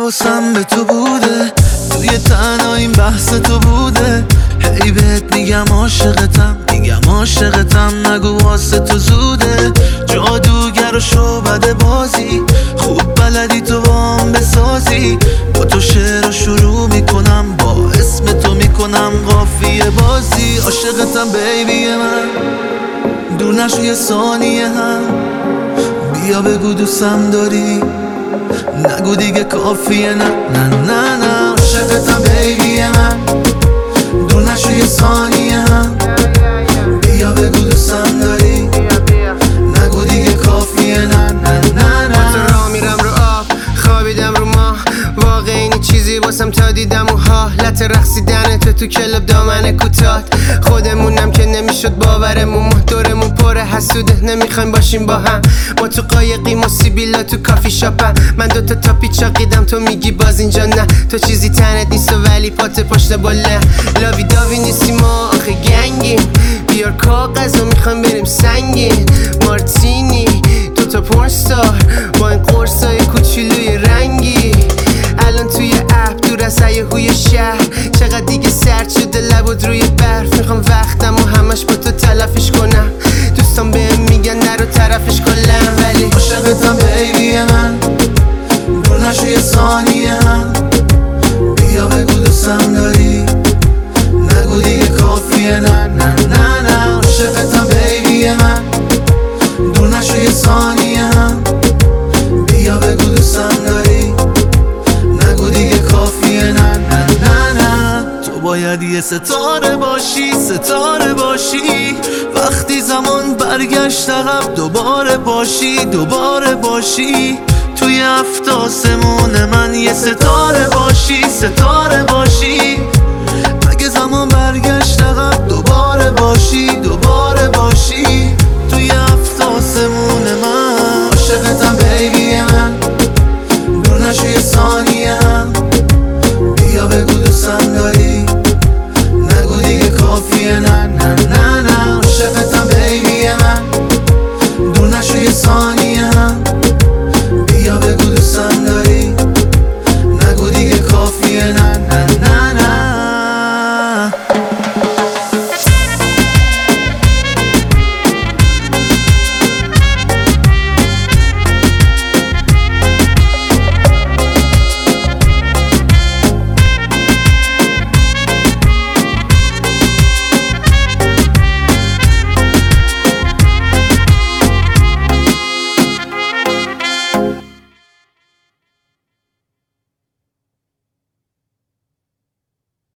حواسم به تو بوده، توی تنهاییم بحث تو بوده. هی بهت میگم عاشقتم، میگم عاشقتم، نگو واسه تو زوده. جادوگر و شعبده بازی، خوب بلدی تو بام بسازی. با تو شعر شروع میکنم، با اسم تو میکنم قافیه بازی. عاشقتم بیبی من، دور نشو یه ثانیه هم. بیا بگو دوستم داری، نگو دیگه کافیه. نه نه نه نه، عاشقتم بیبی من، دور نشو یه ثانیه هم. بیا بگو دوستم داری، نگو دیگه کافیه. نه نه نه نه. تو راه میرم رو آب، خوابیدم رو ماه، واقع اینی چیزی واسم تا دیدم و حالت رقصیدن تو کلب دامن کوتاه. خودمونم که نمیشد باورمون، دورمون پر حسوده، نمیخوایم باشیم با هم. ما تو قایقیم و سیبیلا تو کافی شاپم. من دوتا تاپی چاقیدم، تو میگی باز اینجا نه. تو چیزی تنت نیست و ولی پات پشت بله. لاوی داوی نیستیم ما آخه گنگیم، بیار کاغذ و میخوایم بریم سنگین. مارتینی دوتا پورنستار با این قرصای کوچولوی رنگی. الان توی اپ دور از هیاهوی شهر، چقدر دیگه سرد شده لبود روی برف. میخوام وقتم و همش با تو تلفش کنم، دوستان بهم میگن نرو طرفش کلم. ولی عاشقتم بیبی من، دور نشو یه ثانیه هم. بیا بگو دوستم داری، نگو دیگه کافیه. نه نه نه نه، عاشقتم بیبی من، دور نشو یه ثانیه هم. بیا بگو دوستم داری، نگو دیگه کافیه. نه نه نه نه. تو باید یه ستاره باشی، ستاره باشی. وقتی زمان برگشت عقب، دوباره باشی، دوباره باشی. توی هفت آسمون من یه ستاره باشی، ستاره باشی.